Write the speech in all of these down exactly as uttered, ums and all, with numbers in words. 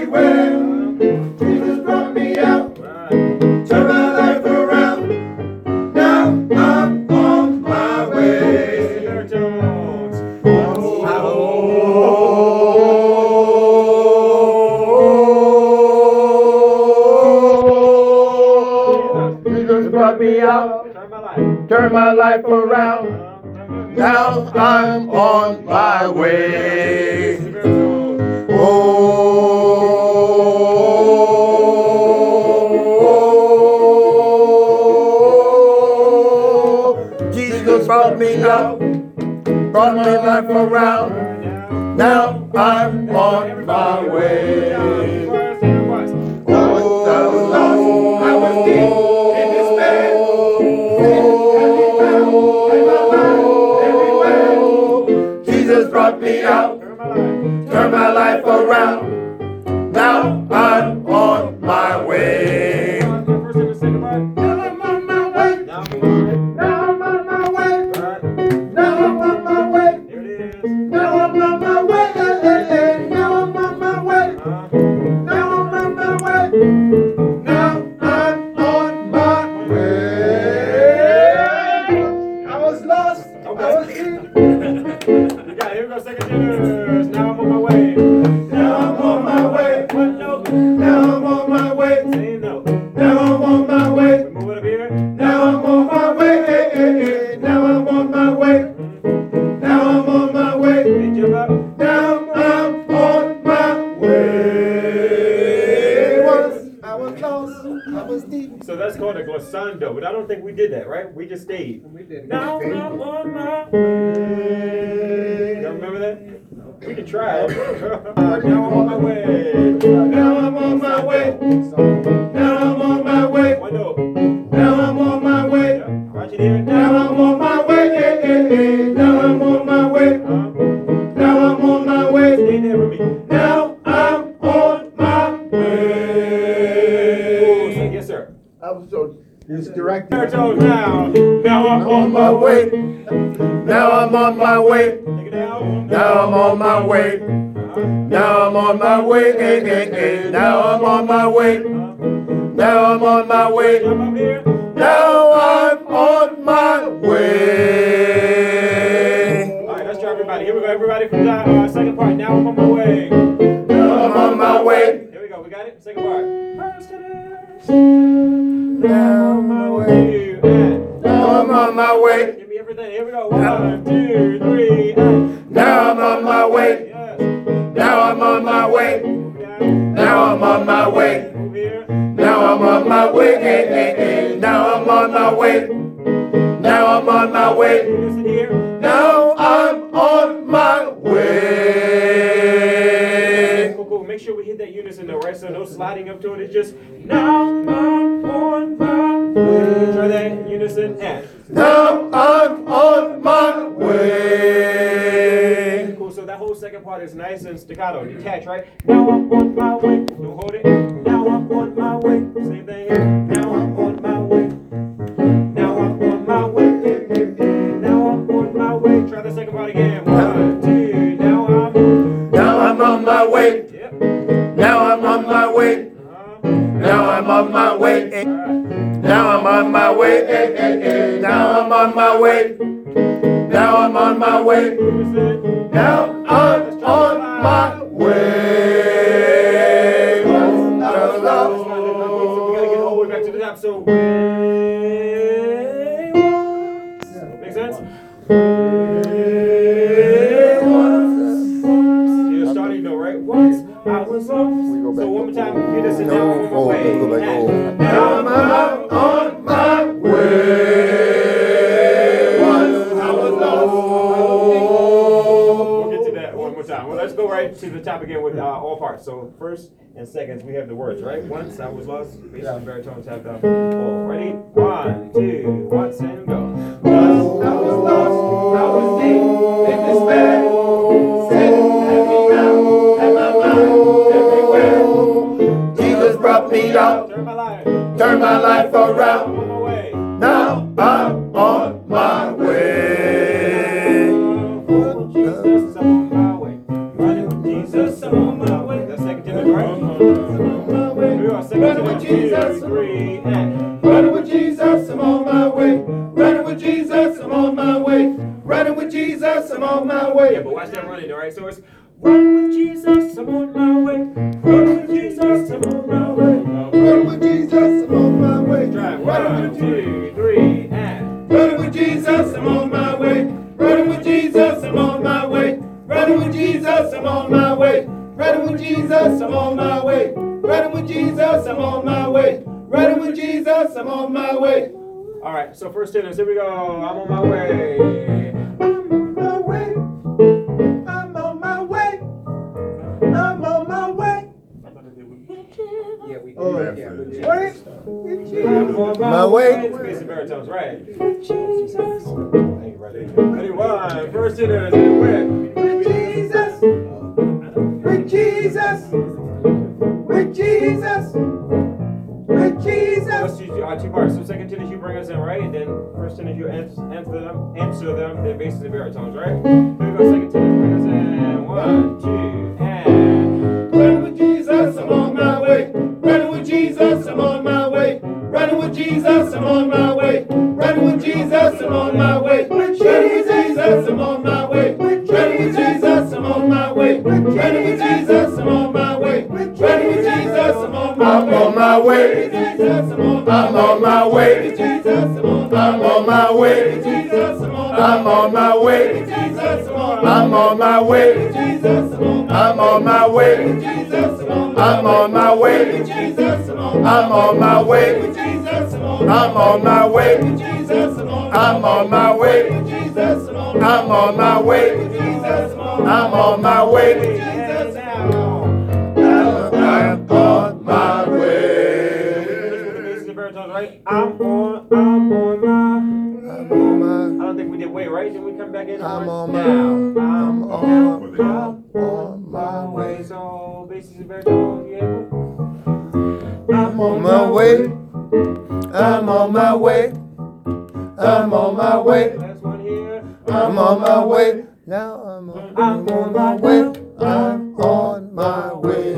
everywhere. Jesus brought me out, turned my life around. Now I'm on my way. Oh, oh, Jesus brought me out, turned my life around. Now I'm on my way. Oh, Jesus brought me out, brought my life around. Now I'm on my way. Oh, I was lost, I was deep in despair. Jesus brought me out, turned my life around. Now I'm on my way. Now I'm on my way. Now I'm on my way. Now I'm on my way. Now I'm on my way. Now I'm on my way. Now I'm on my way. Now I'm on my way. I was lost. I was deep. You got it. Here we go, second tenors. Now I'm on my way. Now I'm on my way. One note. Now I'm on my way. Same note. Now I'm on my way. We move it up here. Now I'm on my way. Now I'm on my way. Now I'm on my way. Hey, jump up. Now I'm on my way. Once I was lost, I was deep. So that's called a glissando, but I don't think we did that, right? We just stayed. We did. Now I'm on my way. Y'all remember that? We can try it. Now I'm on my way. Now I'm on my way. Now I'm on my way. One note. Now I'm on my way. Yeah. Watch it here. Now I'm on my way. Now I'm on my way. Now I'm on my way. Stay there with me. Now I'm on my way. Oh, yes, sir. I was so directed. Now, now I'm on my way. Now I'm on my way. Now I'm on my way. Now I'm on my way. Now I'm on my way. Now I'm on my way. Now I'm on my way. All right, let's try everybody. Here we go, everybody from the uh, second part. Now I'm on my way. Now I'm on my way. Here we go. We got it. Second part. Now I'm on my way. Now I'm on my way. Give me everything. Here we go. One, two, three. And now I'm on my way. Now I'm on my way. Now I'm on my way. Now I'm on my way. Now I'm on my way. Now I'm on my way. Now I'm on my way. Cool, cool. Make sure we hit that unison though, right? So no sliding up to it. It's just now I'm on my way. Try that in unison. And now I'm on my way. Cool. So that whole second part is nice and staccato, detached, right? Now I'm on my way. Don't hold it. Now I'm on my way. Same thing here. Now I'm on my way. Now I'm on my way. Now I'm on my way. Try the second part again. One, two. Now I'm. Now I'm on my way. Yep. Now I'm on my way. Now I'm on my way. Now I'm on my way. Now I'm on my way. Now I'm on my way. Now I'm on my way. We gotta get all the way back to the top. So way once. Make sense? Way once. You're starting though, right? Once I was lost. So one more time, get us in now on my way. Now I'm on my way. Once I was lost. We'll get to that one more time. Well, let's go right to the top again with uh, all parts. So first and seconds, we have the words, right? Once I was lost, bass and baritone tapped up. Oh, ready? One, two, once and go. Once I was lost, I was deep in despair. Sin had me down, had my mind everywhere. Jesus brought me out, turned my life, turned my life around. I'm on my way. Now I'm on my way. Jesus, I'm on my way. Jesus, I'm on my way. That's second tenor, right? Jesus, three, and running with Jesus, I'm on my way. Running with Jesus, I'm on my way. Running with Jesus, I'm on my way. Yeah, but watch that running, all right? So it's running with Jesus, I'm on my way. Running with Jesus, I'm on my way. Running with Jesus, I'm on my way. Try one, two, three, and running with Jesus, I'm on my way. Running with Jesus, I'm on my way. Running with Jesus, I'm on my way. Running with Jesus, I'm on my way. Running with Jesus, I'm on my way. Running with Jesus, I'm on my way. all right, so first sentence, here we go. I'm on my way. I'm on my way. I'm on my way. I'm on my way. Yeah, we Oh, yeah, yeah. with Jesus. Wait. I'm on my, My way. way. It's basic baritones, right? Jesus. Hey, ready? Ready, one. First sentence, with. With Jesus. With Jesus. With Jesus. With Jesus. Let's use uh, two parts. So second sentence you bring us in, right? And then first sentence you answer, answer them, answer them. Then bases and baritones, right? Here we go. Second sentence, bring us in. One, two, and. Running with Jesus, I'm on my way. Running with Jesus, I'm on my way. Running with Jesus, I'm on my way. Running with Jesus, I'm on my way. Running with Jesus, I'm on my way. Running with Jesus, I'm on my way. Running with Jesus, I'm on my way. Running with Jesus, I'm on my way. I'm on my way. I'm on my way. I'm on my way. I'm on my way. I'm on my way. I'm on my way. I'm on my way. I'm on my way. I'm on my way. I'm on my way. I'm on my way. I'm on my way. Bases and baritones, right? I'm on, I'm on my. I'm on my. I don't think we did wait, right? Did we come back in? I'm on now? my. I'm I'm on. I'm I'm on my way. So bases and baritones, yeah. I'm on my way. I'm on my way. I'm on my way. Last one here. I'm on my way. Now I'm on, I'm on my way. I'm on my way.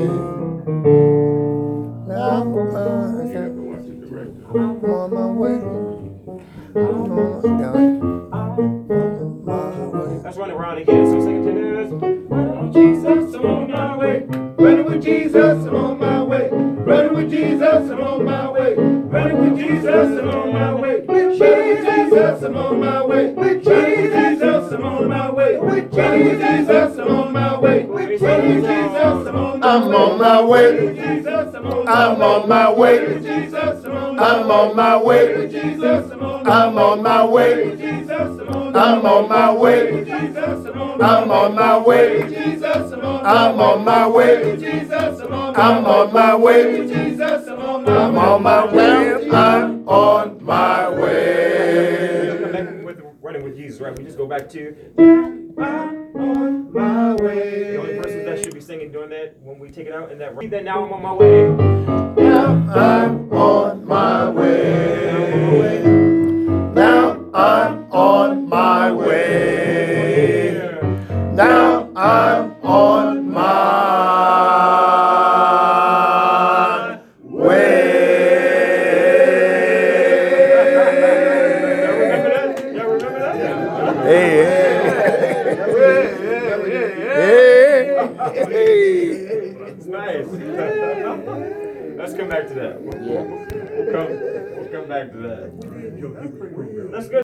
Now uh, I can't- I'm on my way. I'm on my way. I'm on my way. Let's run it around again. So second sentence. Running with Jesus, I'm on my way. Running with Jesus, I'm on my way. Running with Jesus, I'm on my way. Running with Jesus, I'm on my way. Running with Jesus, I'm on my way. Running with Jesus, I'm on my way. Running with Jesus, I'm on my way. Running with Jesus, I'm on my way. I'm on my way. I'm on my way. I'm on my way. I'm on my way. I'm on my way. I'm on my way. I'm on my way. I'm on my way. I'm on my way. Come back with running with Jesus, right? We just go back to I'm on My way. the only person that should be singing doing that when we take it out and that read that now I'm on my way. Now I'm on my way. Now I'm on my way. Now I'm on my way. Y'all remember that? Hey, hey, hey. It's nice. Let's come back to that. Yeah. We'll come, we'll come back to that. That's good.